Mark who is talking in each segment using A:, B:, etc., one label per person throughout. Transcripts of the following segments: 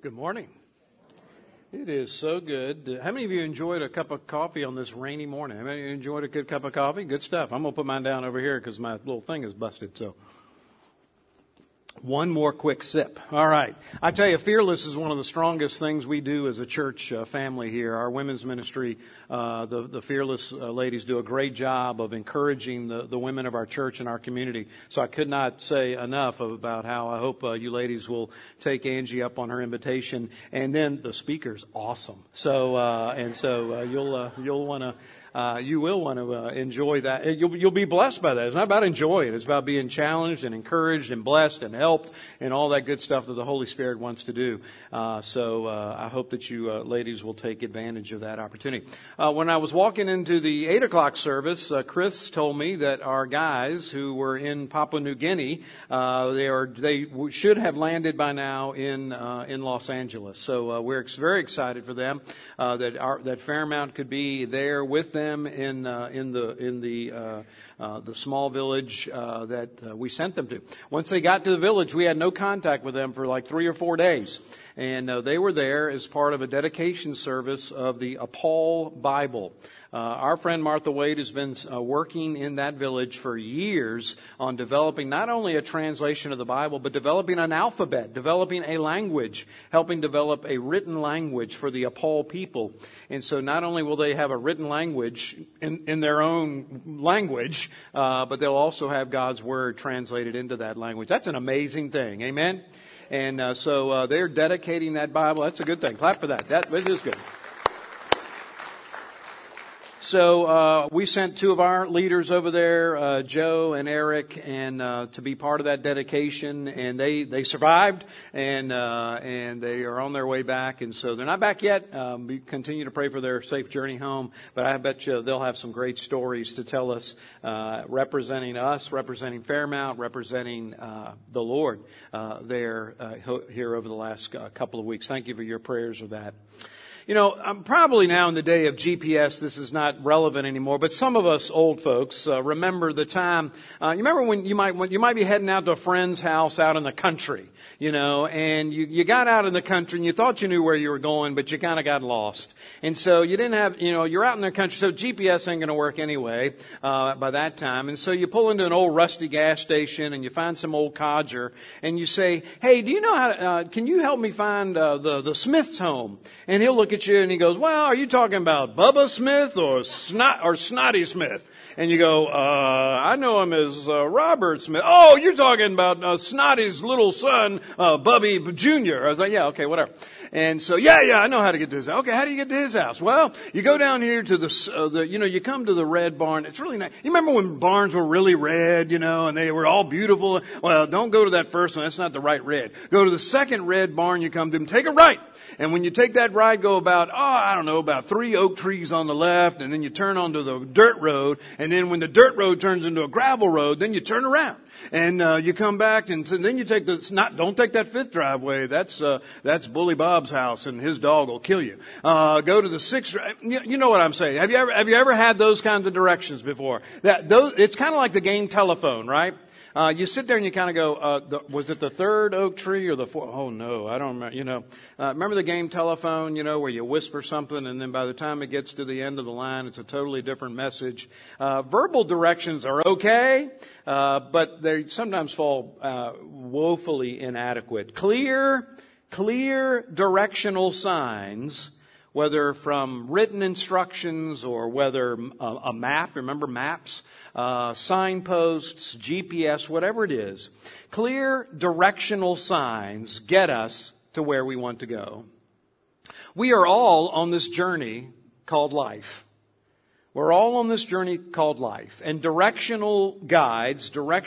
A: Good morning. It is so good. How many of you enjoyed a cup of coffee on this rainy morning? How many of you enjoyed a good cup of coffee? Good stuff. I'm going to put mine down over here because my little thing is busted. So one more quick sip. All right. I tell you, Fearless is one of the strongest things we do as a church family here. Our women's ministry, the Fearless ladies do a great job of encouraging the women of our church and our community. So I could not say enough about how I hope you ladies will take Angie up on her invitation. And then the speaker's awesome. So you'll want to. You will want to enjoy that. You'll be blessed by that. It's not about enjoying. It's about being challenged and encouraged and blessed and helped and all that good stuff that the Holy Spirit wants to do. So I hope that you ladies will take advantage of that opportunity. When I was walking into the 8 o'clock service, Chris told me that our guys who were in Papua New Guinea, they should have landed by now in Los Angeles. So we're very excited for them that Fairmount could be there with them in the small village that we sent them to. Once they got to the village, we had no contact with them for like 3 or 4 days. And they were there as part of a dedication service of the Apol Bible. Our friend Martha Wade has been working in that village for years on developing not only a translation of the Bible, but developing an alphabet, developing a language, helping develop a written language for the Apol people. And so not only will they have a written language in their own language, but they'll also have God's Word translated into that language. That's an amazing thing. Amen? And so they're dedicating that Bible. That's a good thing. Clap for that. That is good. So we sent 2 of our leaders over there, Joe and Eric, and to be part of that dedication. And they survived, and they are on their way back. And so they're not back yet. We continue to pray for their safe journey home. But I bet you they'll have some great stories to tell us, representing us, representing Fairmount, representing the Lord there here over the last couple of weeks. Thank you for your prayers of that. You know, probably now in the day of GPS, this is not relevant anymore, but some of us old folks remember the time. You remember when you might be heading out to a friend's house out in the country, you know, and you got out in the country and you thought you knew where you were going, but you kind of got lost. And so you didn't have, you're out in the country, so GPS ain't going to work anyway by that time. And so you pull into an old rusty gas station and you find some old codger and you say, "Hey, do you know how? Can you help me find the Smith's home?" And he'll look at you and he goes, "Well, are you talking about Bubba Smith or Snotty Smith?" And you go, "I know him as Robert Smith." "Oh, you're talking about Snotty's little son, Bubby Jr." I was like, "Yeah, okay, whatever." And so, yeah, I know how to get to his house. "Okay, how do you get to his house?" "Well, you go down here to you come to the red barn. It's really nice. You remember when barns were really red, and they were all beautiful? Well, don't go to that first one. That's not the right red. Go to the second red barn you come to and take a right. And when you take that right, go about 3 oak trees on the left, and then you turn onto the dirt road. And then when the dirt road turns into a gravel road, then you turn around. And you come back, and then you take don't take that 5th driveway. That's Bully Bob's house, and his dog will kill you. Go to the 6th. You know what I'm saying? Have you ever had those kinds of directions before? It's kind of like the game telephone, right? You sit there and you kind of go, was it the 3rd oak tree or the 4th? Oh no, I don't remember, remember the game telephone, where you whisper something and then by the time it gets to the end of the line, it's a totally different message. Verbal directions are okay, but they sometimes fall, woefully inadequate. Clear directional signs, whether from written instructions or whether a map, remember maps, signposts, GPS, whatever it is, clear directional signs get us to where we want to go. We are all on this journey called life. We're all on this journey called life. And directional guides,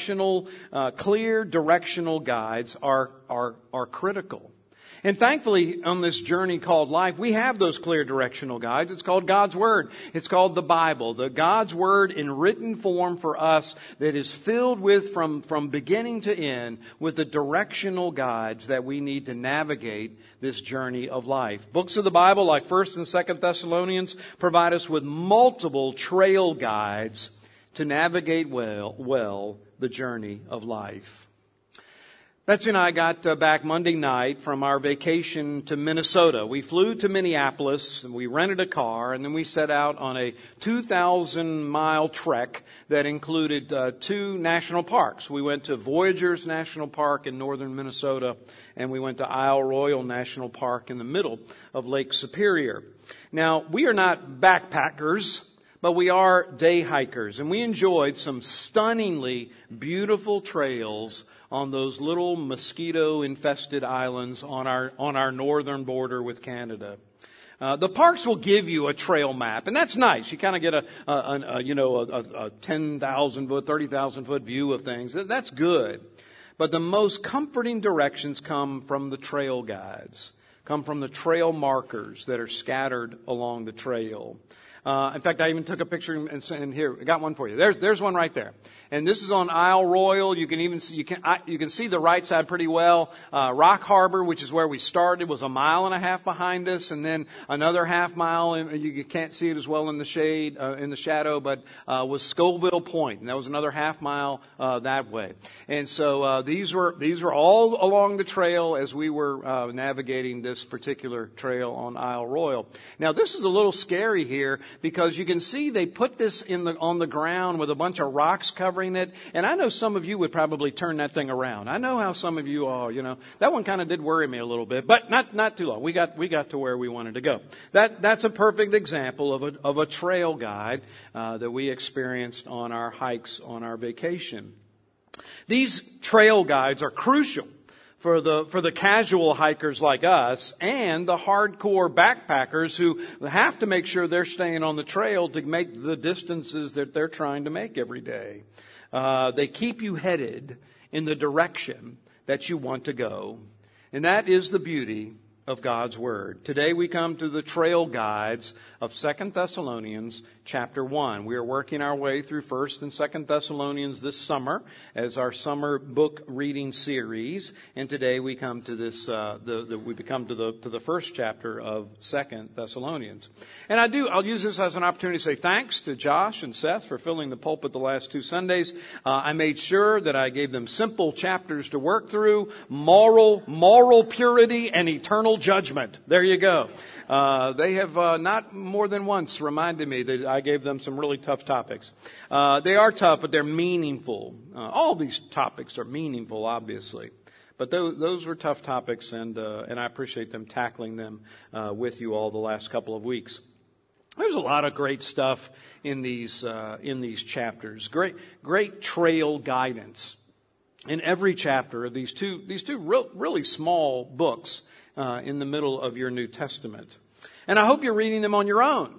A: clear directional guides are critical. And thankfully, on this journey called life, we have those clear directional guides. It's called God's Word. It's called the Bible. The God's Word in written form for us that is filled with, from beginning to end, with the directional guides that we need to navigate this journey of life. Books of the Bible, like 1st and 2nd Thessalonians, provide us with multiple trail guides to navigate well the journey of life. Betsy and I got back Monday night from our vacation to Minnesota. We flew to Minneapolis, and we rented a car, and then we set out on a 2,000-mile trek that included 2 national parks. We went to Voyageurs National Park in northern Minnesota, and we went to Isle Royale National Park in the middle of Lake Superior. Now, we are not backpackers, but we are day hikers, and we enjoyed some stunningly beautiful trails on those little mosquito-infested islands on our northern border with Canada. The parks will give you a trail map, and that's nice. You kind of get a 10,000 foot, 30,000 foot view of things. That's good. But the most comforting directions come from the trail guides, come from the trail markers that are scattered along the trail. In fact, I even took a picture and here, I got one for you. There's one right there. And this is on Isle Royale. You can even see, you can see the right side pretty well. Rock Harbor, which is where we started, was 1.5 miles behind us, and then another 0.5 mile, and you can't see it as well in the shade, in the shadow, but was Scoville Point, and that was another 0.5 mile that way. And so these were all along the trail as we were navigating this particular trail on Isle Royale. Now, this is a little scary here, because you can see they put this on the ground with a bunch of rocks covering it. And I know some of you would probably turn that thing around. I know how some of you are, That one kind of did worry me a little bit, but not too long. We got to where we wanted to go. That's a perfect example of a trail guide that we experienced on our hikes on our vacation. These trail guides are crucial for the casual hikers like us and the hardcore backpackers who have to make sure they're staying on the trail to make the distances that they're trying to make every day. They keep you headed in the direction that you want to go. And that is the beauty of God's Word. Today we come to the trail guides of 2 Thessalonians chapter 1. We are working our way through 1 and 2 Thessalonians this summer as our summer book reading series. And today we come to this, we come to the first chapter of 2 Thessalonians. And I'll use this as an opportunity to say thanks to Josh and Seth for filling the pulpit the last 2 Sundays. I made sure that I gave them simple chapters to work through: moral purity and eternal judgment. There you go. They have not more than once reminded me that I gave them some really tough topics. They are tough, but they're meaningful. All these topics are meaningful, obviously. But those were tough topics, and I appreciate them tackling them with you all the last couple of weeks. There's a lot of great stuff in these chapters. Great trail guidance in every chapter of these two really small books in the middle of your New Testament. And I hope you're reading them on your own.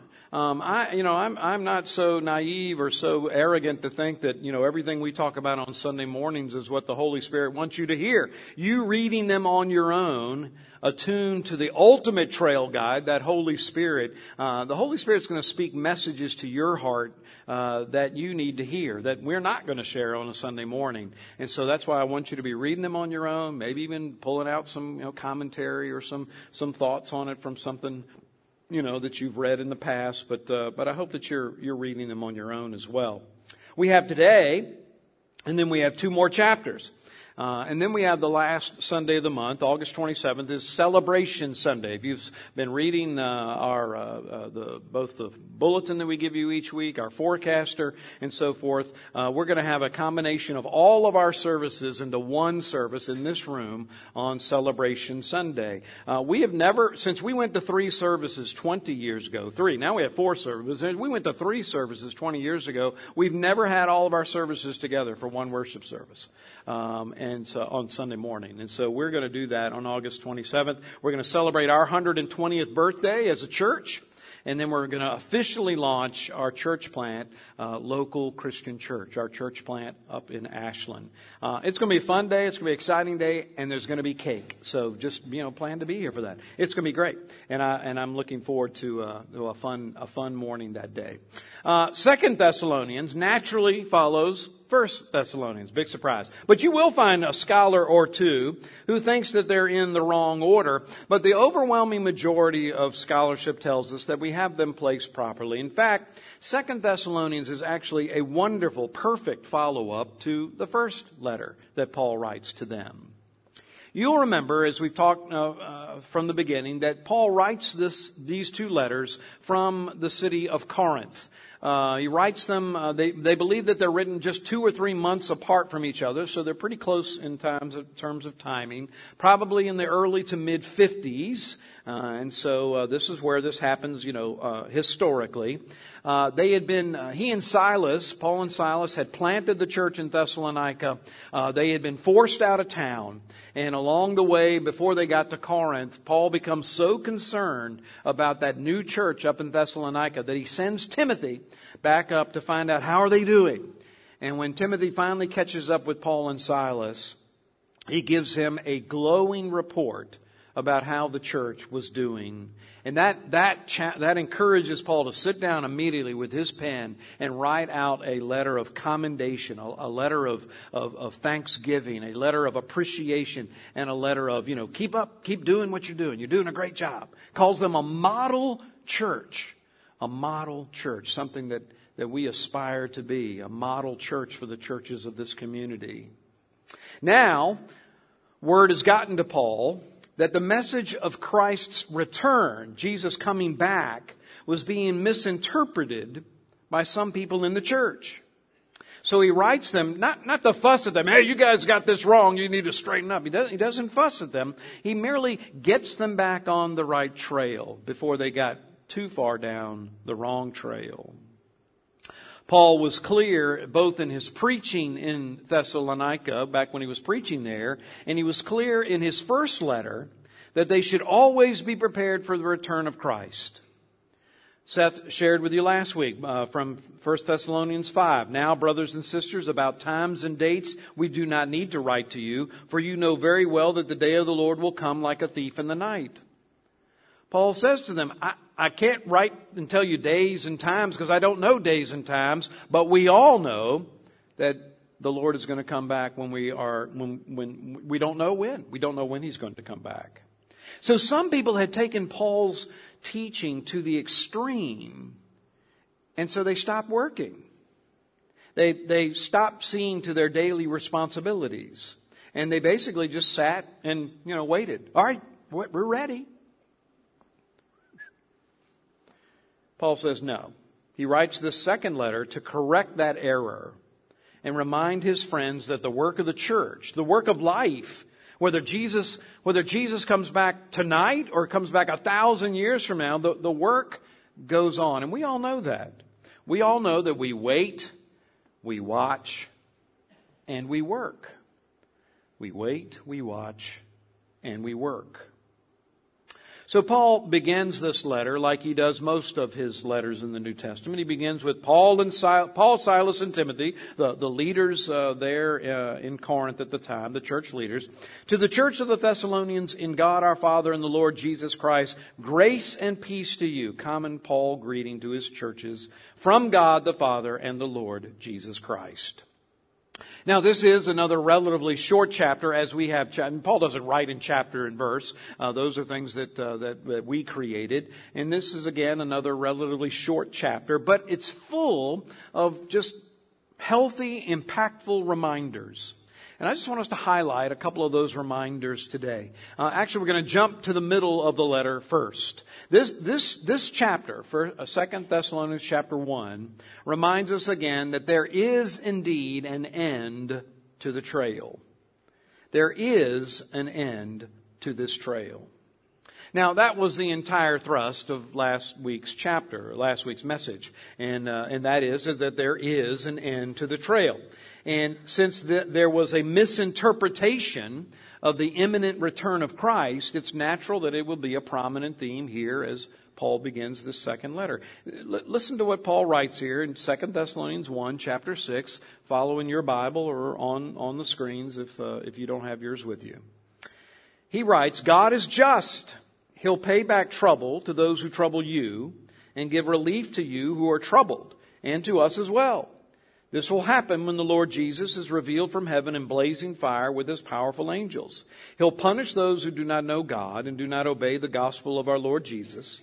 A: I'm not so naive or so arrogant to think that, everything we talk about on Sunday mornings is what the Holy Spirit wants you to hear. You reading them on your own, attuned to the ultimate trail guide, that Holy Spirit. The Holy Spirit's going to speak messages to your heart that you need to hear, that we're not going to share on a Sunday morning. And so that's why I want you to be reading them on your own, maybe even pulling out some commentary or some thoughts on it from something that you've read in the past, but I hope that you're reading them on your own as well. We have today, and then we have 2 more chapters. And then we have the last Sunday of the month, August 27th, is Celebration Sunday. If you've been reading both the bulletin that we give you each week, our forecaster, and so forth, we're going to have a combination of all of our services into one service in this room on Celebration Sunday. We have never, since we went to 3 services 20 years ago, now we have 4 services. We went to 3 services 20 years ago. We've never had all of our services together for one worship service. And so on Sunday morning. And so we're going to do that on August 27th. We're going to celebrate our 120th birthday as a church. And then we're going to officially launch our church plant, Local Christian Church, our church plant up in Ashland. It's going to be a fun day. It's going to be an exciting day. And there's going to be cake. So just, plan to be here for that. It's going to be great. And I'm looking forward to a fun morning that day. 2 Thessalonians naturally follows 1 Thessalonians. Big surprise. But you will find a scholar or two who thinks that they're in the wrong order. But the overwhelming majority of scholarship tells us that we have them placed properly. In fact, 2 Thessalonians is actually a wonderful, perfect follow-up to the first letter that Paul writes to them. You'll remember, as we've talked from the beginning, that Paul writes these two letters from the city of Corinth. He writes them, they believe that they're written just 2 or 3 months apart from each other, so they're pretty close in terms of timing, probably in the early to mid-50s. And so this is where this happens, historically. They had been, he and Silas, Paul and Silas, had planted the church in Thessalonica. They had been forced out of town. And along the way, before they got to Corinth, Paul becomes so concerned about that new church up in Thessalonica that he sends Timothy back up to find out how are they doing. And when Timothy finally catches up with Paul and Silas, he gives him a glowing report about how the church was doing. And that encourages Paul to sit down immediately with his pen and write out a letter of commendation, a letter of thanksgiving, a letter of appreciation, and a letter of, keep doing what you're doing. You're doing a great job. Calls them a model church. A model church, something that we aspire to be, a model church for the churches of this community. Now, word has gotten to Paul that the message of Christ's return, Jesus coming back, was being misinterpreted by some people in the church. So he writes them, not to fuss at them, hey, you guys got this wrong, you need to straighten up. He doesn't fuss at them. He merely gets them back on the right trail before they got too far down the wrong trail. Paul was clear both in his preaching in Thessalonica, back when he was preaching there, and he was clear in his first letter that they should always be prepared for the return of Christ. Seth shared with you last week from 1 Thessalonians 5. Now, brothers and sisters, about times and dates we do not need to write to you, for you know very well that the day of the Lord will come like a thief in the night. Paul says to them, I can't write and tell you days and times because I don't know days and times, but we all know that the Lord is going to come back when we don't know when. We don't know when He's going to come back. So some people had taken Paul's teaching to the extreme, and so they stopped working. They stopped seeing to their daily responsibilities, and they basically just sat and waited. All right, we're ready. Paul says no. He writes this second letter to correct that error and remind his friends that the work of the church, the work of life, whether Jesus comes back tonight or comes back 1,000 years from now, the work goes on. And we all know that. We all know that we wait, we watch, and we work. We wait, we watch, and we work. So Paul begins this letter like he does most of his letters in the New Testament. He begins with Paul, Silas, and Timothy, the leaders there in Corinth at the time, the church leaders. To the church of the Thessalonians in God our Father and the Lord Jesus Christ, grace and peace to you. Common Paul greeting to his churches from God the Father and the Lord Jesus Christ. Now, this is another relatively short chapter, as we have. Paul doesn't write in chapter and verse. Those are things that we created. And this is, again, another relatively short chapter. But it's full of just healthy, impactful reminders. And I just want us to highlight a couple of those reminders today. Actually, we're going to jump to the middle of the letter first. This chapter, 2 Thessalonians chapter 1, reminds us again that there is indeed an end to the trail. There is an end to this trail. Now, that was the entire thrust of last week's message. And that is that there is an end to the trail. And since there was a misinterpretation of the imminent return of Christ, it's natural that it will be a prominent theme here as Paul begins this second letter. Listen to what Paul writes here in 2 Thessalonians 1, chapter 6, follow in your Bible or on the screens if you don't have yours with you. He writes, God is just. He'll pay back trouble to those who trouble you and give relief to you who are troubled, and to us as well. This will happen when the Lord Jesus is revealed from heaven in blazing fire with His powerful angels. He'll punish those who do not know God and do not obey the gospel of our Lord Jesus.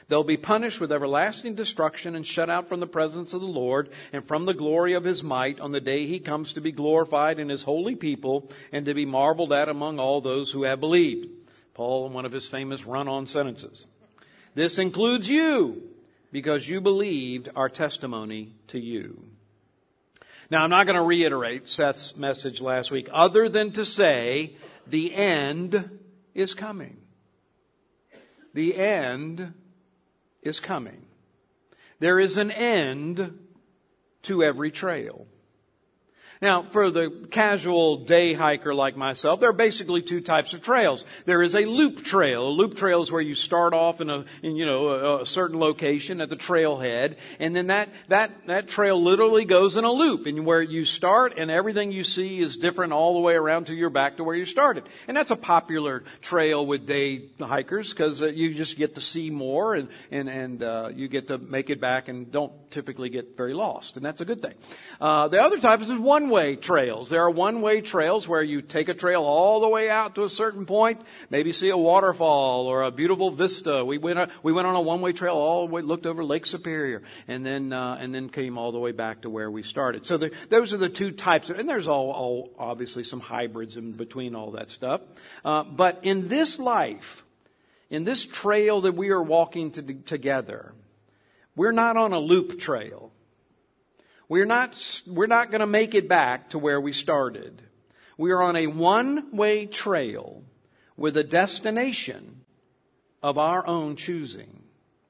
A: They'll be punished with everlasting destruction and shut out from the presence of the Lord and from the glory of His might on the day He comes to be glorified in His holy people and to be marveled at among all those who have believed. Paul, in one of his famous run-on sentences. This includes you, because you believed our testimony to you. Now, I'm not going to reiterate Seth's message last week, other than to say the end is coming. The end is coming. There is an end to every trail. Now, for the casual day hiker like myself, there are basically two types of trails. There is a loop trail. A loop trail is where you start off in a certain location at the trailhead, and then that trail literally goes in a loop, and where you start and everything you see is different all the way around till you're back to where you started. And that's a popular trail with day hikers because you just get to see more and you get to make it back and don't typically get very lost, and that's a good thing. The other type is one-way trails. There are one-way trails where you take a trail all the way out to a certain point, maybe see a waterfall or a beautiful vista. We went on a one-way trail all the way, looked over Lake Superior, and then came all the way back to where we started. So those are the two types, and there's all obviously some hybrids in between all that stuff. But in this life, in this trail that we are walking together, we're not on a loop trail. We're not going to make it back to where we started. We are on a one-way trail with a destination of our own choosing.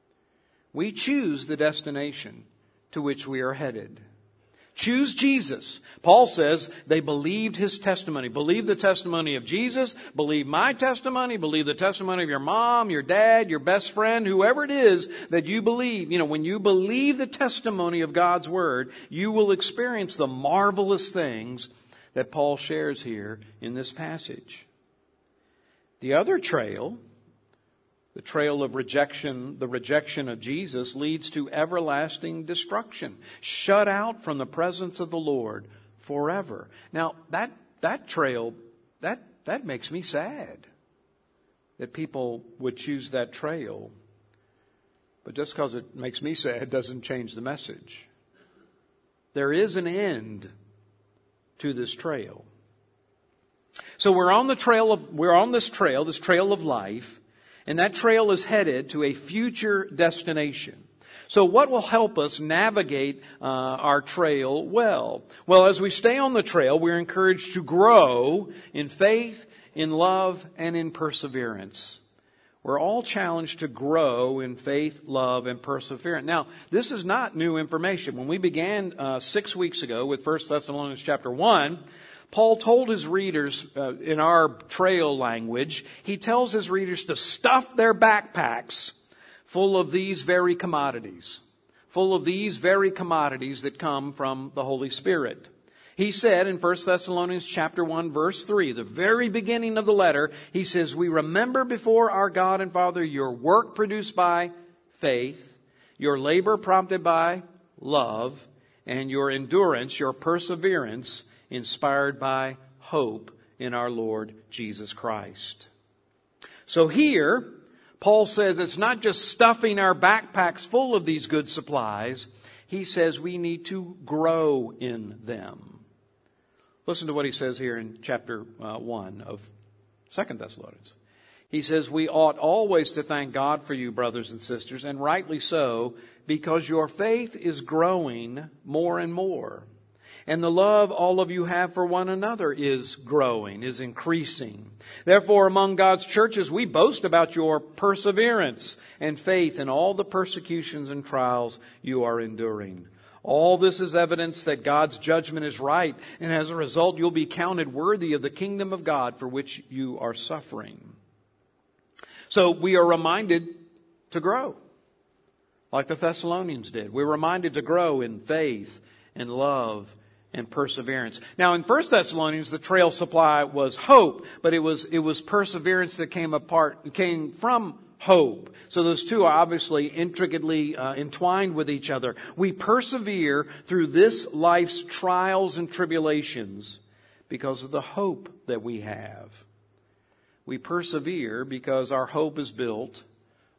A: We choose the destination to which we are headed. Choose Jesus. Paul says they believed His testimony. Believe the testimony of Jesus. Believe my testimony. Believe the testimony of your mom, your dad, your best friend, whoever it is that you believe. When you believe the testimony of God's Word, you will experience the marvelous things that Paul shares here in this passage. The other trail, the trail of rejection, the rejection of Jesus, leads to everlasting destruction, shut out from the presence of the Lord forever. Now, that trail, that makes me sad that people would choose that trail. But just because it makes me sad doesn't change the message. There is an end to this trail. So we're on this trail, this trail of life. And that trail is headed to a future destination. So what will help us navigate our trail well? Well, as we stay on the trail, we're encouraged to grow in faith, in love, and in perseverance. We're all challenged to grow in faith, love, and perseverance. Now, this is not new information. When we began 6 weeks ago with 1 Thessalonians chapter 1, Paul told his readers, in our trail language, he tells his readers to stuff their backpacks full of these very commodities. Full of these very commodities that come from the Holy Spirit. He said in 1 Thessalonians chapter 1 verse 3, the very beginning of the letter, he says, we remember before our God and Father your work produced by faith, your labor prompted by love, and your endurance, your perseverance, inspired by hope in our Lord Jesus Christ. So here, Paul says it's not just stuffing our backpacks full of these good supplies. He says we need to grow in them. Listen to what he says here in chapter 1 of 2 Thessalonians. He says, we ought always to thank God for you, brothers and sisters, and rightly so, because your faith is growing more and more. And the love all of you have for one another is growing, is increasing. Therefore, among God's churches, we boast about your perseverance and faith in all the persecutions and trials you are enduring. All this is evidence that God's judgment is right, and as a result, you'll be counted worthy of the kingdom of God for which you are suffering. So we are reminded to grow, like the Thessalonians did. We're reminded to grow in faith and love and perseverance. Now, in 1 Thessalonians, the trail supply was hope, but it was perseverance that came from hope. So those two are obviously intricately entwined with each other. We persevere through this life's trials and tribulations because of the hope that we have. We persevere because our hope is built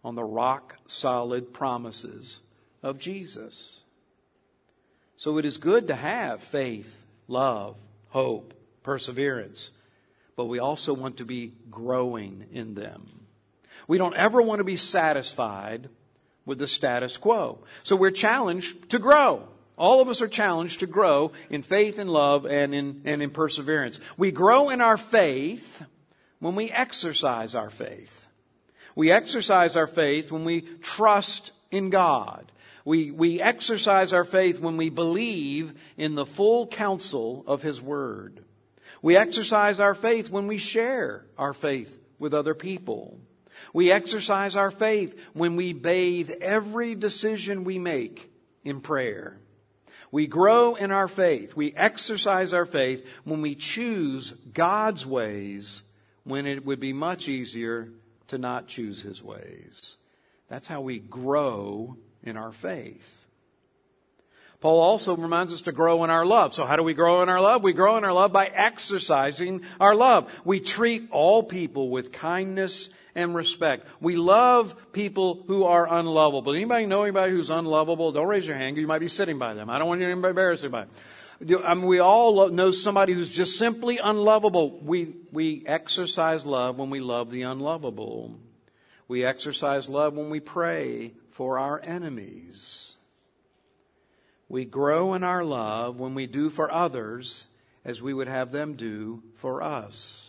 A: on the rock-solid promises of Jesus. So it is good to have faith, love, hope, perseverance, but we also want to be growing in them. We don't ever want to be satisfied with the status quo. So we're challenged to grow. All of us are challenged to grow in faith and love and in perseverance. We grow in our faith when we exercise our faith. We exercise our faith when we trust in God. We exercise our faith when we believe in the full counsel of His Word. We exercise our faith when we share our faith with other people. We exercise our faith when we bathe every decision we make in prayer. We grow in our faith. We exercise our faith when we choose God's ways when it would be much easier to not choose His ways. That's how we grow in our faith. Paul also reminds us to grow in our love. So how do we grow in our love? We grow in our love by exercising our love. We treat all people with kindness and respect. We love people who are unlovable. Anybody know anybody who's unlovable? Don't raise your hand. You might be sitting by them. I don't want you to embarrass anybody. We all know somebody who's just simply unlovable. We exercise love when we love the unlovable. We exercise love when we pray for our enemies. We grow in our love when we do for others as we would have them do for us.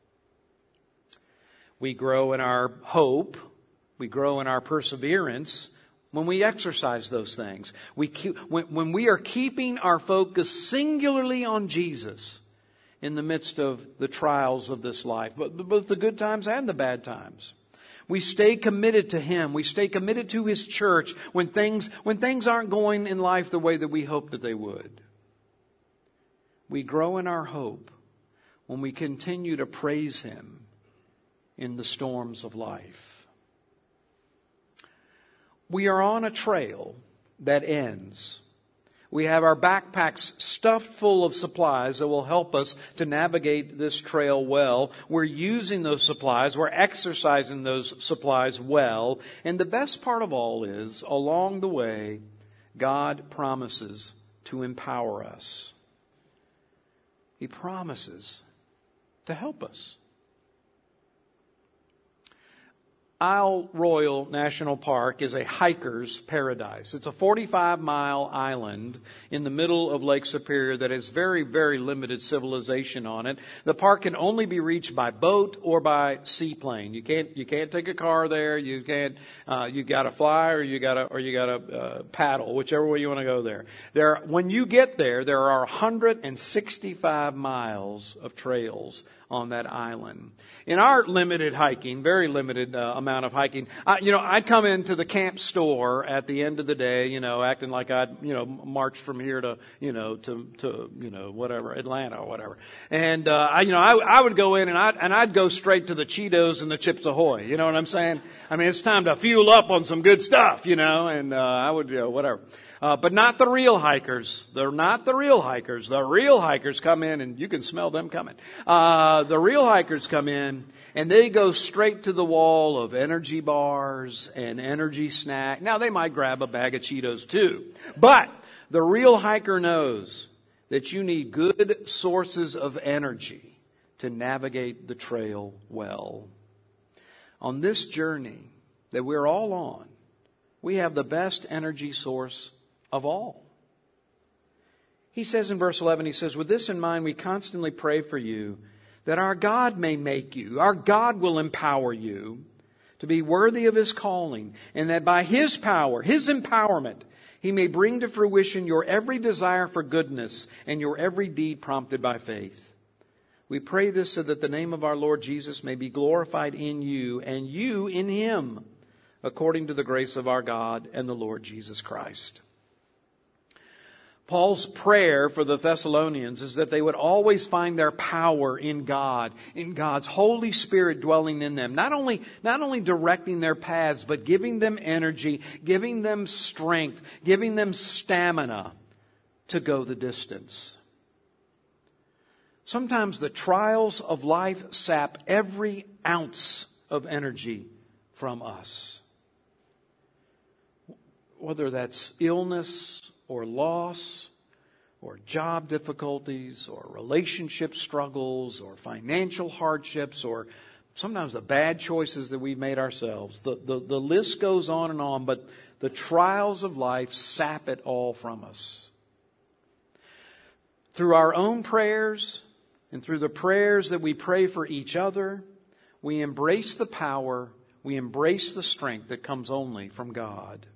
A: We grow in our hope. We grow in our perseverance when we exercise those things. When we are keeping our focus singularly on Jesus in the midst of the trials of this life, both the good times and the bad times. We stay committed to Him. We stay committed to His church when things aren't going in life the way that we hoped that they would. We grow in our hope when we continue to praise Him in the storms of life. We are on a trail that ends. We have our backpacks stuffed full of supplies that will help us to navigate this trail well. We're using those supplies. We're exercising those supplies well. And the best part of all is, along the way, God promises to empower us. He promises to help us. Isle Royale National Park is a hiker's paradise. It's a 45-mile island in the middle of Lake Superior that has very, very limited civilization on it. The park can only be reached by boat or by seaplane. You can't take a car there. You gotta fly or you gotta paddle, whichever way you want to go there. When you get there are 165 miles of trails on that island. In our limited hiking, very limited amount of hiking, I'd come into the camp store at the end of the day, acting like I'd, marched from here to whatever, Atlanta or whatever. And, I would go in and I'd go straight to the Cheetos and the Chips Ahoy. You know what I'm saying? I mean, it's time to fuel up on some good stuff, and, I would, whatever. But not the real hikers. They're not the real hikers. The real hikers come in and you can smell them coming. The real hikers come in and they go straight to the wall of energy bars and energy snack. Now they might grab a bag of Cheetos too. But the real hiker knows that you need good sources of energy to navigate the trail well. On this journey that we're all on, we have the best energy source of all. He says in verse 11, he says, with this in mind, we constantly pray for you that our God may make you, our God will empower you to be worthy of His calling, and that by His power, His empowerment, He may bring to fruition your every desire for goodness and your every deed prompted by faith. We pray this so that the name of our Lord Jesus may be glorified in you and you in Him, according to the grace of our God and the Lord Jesus Christ. Paul's prayer for the Thessalonians is that they would always find their power in God, in God's Holy Spirit dwelling in them. Not only directing their paths, but giving them energy, giving them strength, giving them stamina to go the distance. Sometimes the trials of life sap every ounce of energy from us. whether that's illness or loss or job difficulties or relationship struggles or financial hardships or sometimes the bad choices that we've made ourselves. The list goes on, but the trials of life sap it all from us. Through our own prayers and through the prayers that we pray for each other, we embrace the power, we embrace the strength that comes only from God.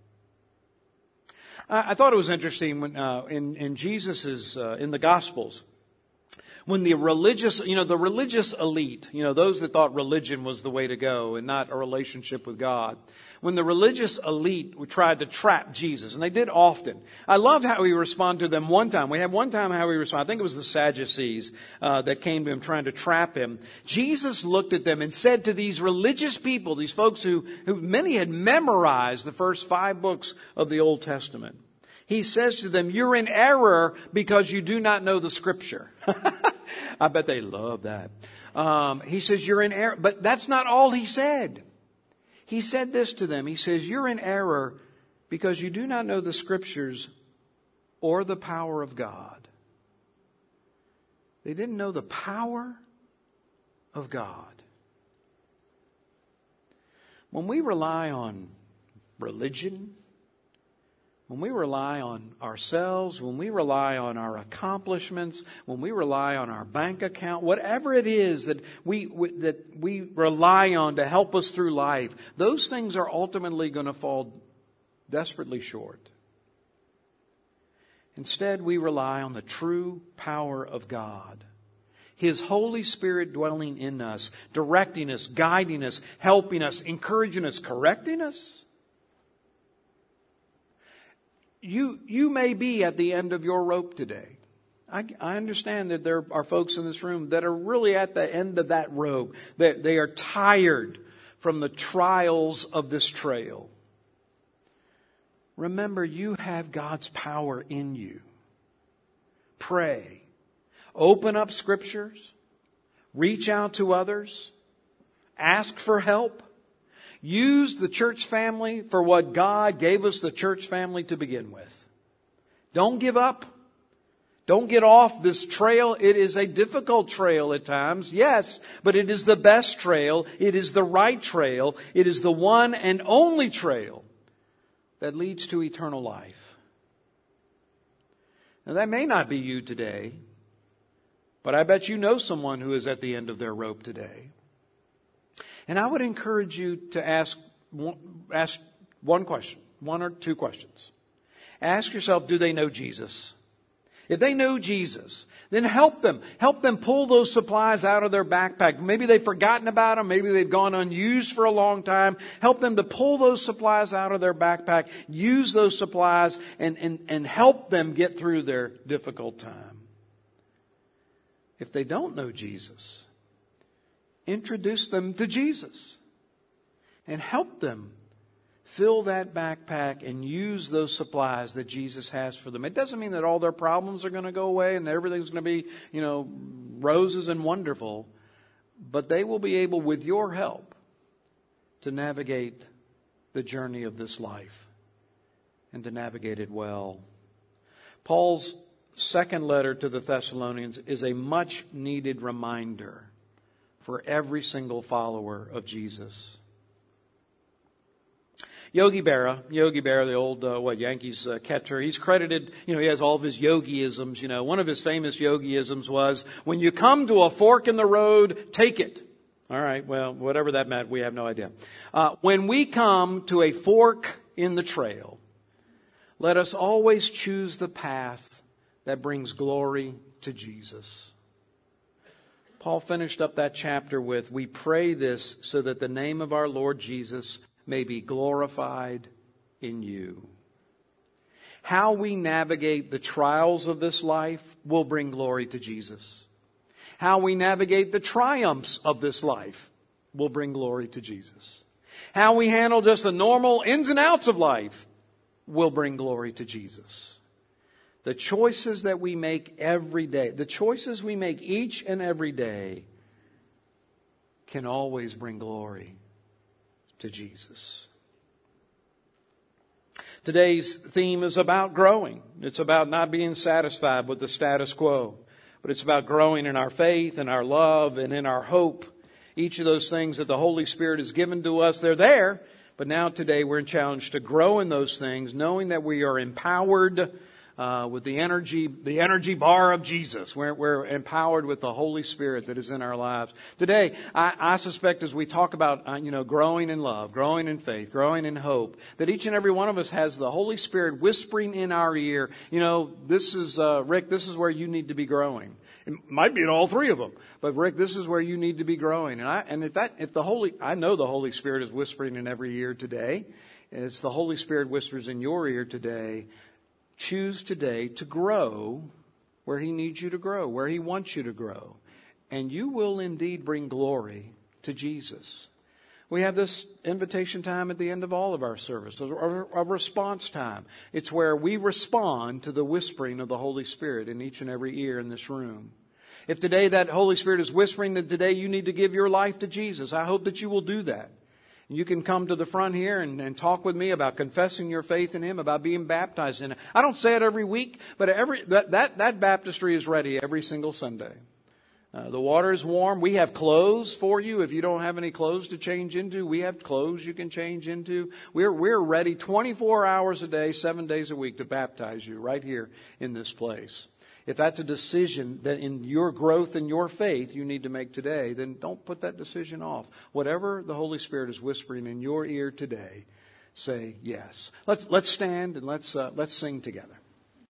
A: I thought it was interesting when in Jesus's in the Gospels, when the religious elite, those that thought religion was the way to go and not a relationship with God, when the religious elite tried to trap Jesus, and they did often. I loved how he responded to them one time. We had one time how he responded. I think it was the Sadducees that came to him trying to trap him. Jesus looked at them and said to these religious people, these folks who many had memorized the first 5 books of the Old Testament. He says to them, "You're in error because you do not know the Scripture." I bet they love that. He says, "You're in error." But that's not all he said. He said this to them. He says, "You're in error because you do not know the Scriptures or the power of God." They didn't know the power of God. When we rely on religion, when we rely on ourselves, when we rely on our accomplishments, when we rely on our bank account, whatever it is that we rely on to help us through life, those things are ultimately going to fall desperately short. Instead, we rely on the true power of God. His Holy Spirit dwelling in us, directing us, guiding us, helping us, encouraging us, correcting us. You may be at the end of your rope today. I understand that there are folks in this room that are really at the end of that rope. They are tired from the trials of this trail. Remember, you have God's power in you. Pray. Open up Scriptures. Reach out to others. Ask for help. Use the church family for what God gave us the church family to begin with. Don't give up. Don't get off this trail. It is a difficult trail at times, yes, but it is the best trail. It is the right trail. It is the one and only trail that leads to eternal life. Now, that may not be you today, but I bet you know someone who is at the end of their rope today. And I would encourage you to ask one question, 1 or 2 questions. Ask yourself, do they know Jesus? If they know Jesus, then help them. Help them pull those supplies out of their backpack. Maybe they've forgotten about them. Maybe they've gone unused for a long time. Help them to pull those supplies out of their backpack. Use those supplies and help them get through their difficult time. If they don't know Jesus, introduce them to Jesus and help them fill that backpack and use those supplies that Jesus has for them. It doesn't mean that all their problems are going to go away and everything's going to be, roses and wonderful, but they will be able, with your help, to navigate the journey of this life and to navigate it well. Paul's second letter to the Thessalonians is a much needed reminder for every single follower of Jesus. Yogi Berra, the old Yankees catcher, he's credited, he has all of his yogiisms. One of his famous yogiisms was, when you come to a fork in the road, take it. All right, well, whatever that meant, we have no idea. When we come to a fork in the trail, let us always choose the path that brings glory to Jesus. Paul finished up that chapter with, we pray this so that the name of our Lord Jesus may be glorified in you. How we navigate the trials of this life will bring glory to Jesus. How we navigate the triumphs of this life will bring glory to Jesus. How we handle just the normal ins and outs of life will bring glory to Jesus. The choices that we make every day, the choices we make each and every day can always bring glory to Jesus. Today's theme is about growing. It's about not being satisfied with the status quo, but it's about growing in our faith and our love and in our hope. Each of those things that the Holy Spirit has given to us, they're there. But now today we're challenged to grow in those things, knowing that we are empowered with the energy bar of Jesus. We're empowered with the Holy Spirit that is in our lives. Today, I suspect as we talk about, growing in love, growing in faith, growing in hope, that each and every one of us has the Holy Spirit whispering in our ear, this is, Rick, this is where you need to be growing. It might be in all three of them, but Rick, this is where you need to be growing. I know the Holy Spirit is whispering in every ear today. It's the Holy Spirit whispers in your ear today. Choose today to grow where He needs you to grow, where He wants you to grow. And you will indeed bring glory to Jesus. We have this invitation time at the end of all of our service, a response time. It's where we respond to the whispering of the Holy Spirit in each and every ear in this room. If today that Holy Spirit is whispering that today you need to give your life to Jesus, I hope that you will do that. You can come to the front here and talk with me about confessing your faith in Him, about being baptized in Him. I don't say it every week, but that baptistry is ready every single Sunday. The water is warm. We have clothes for you. If you don't have any clothes to change into, we have clothes you can change into. We're ready 24 hours a day, 7 days a week to baptize you right here in this place. If that's a decision that in your growth and your faith you need to make today, then don't put that decision off. Whatever the Holy Spirit is whispering in your ear today, say yes. Let's stand and let's sing together.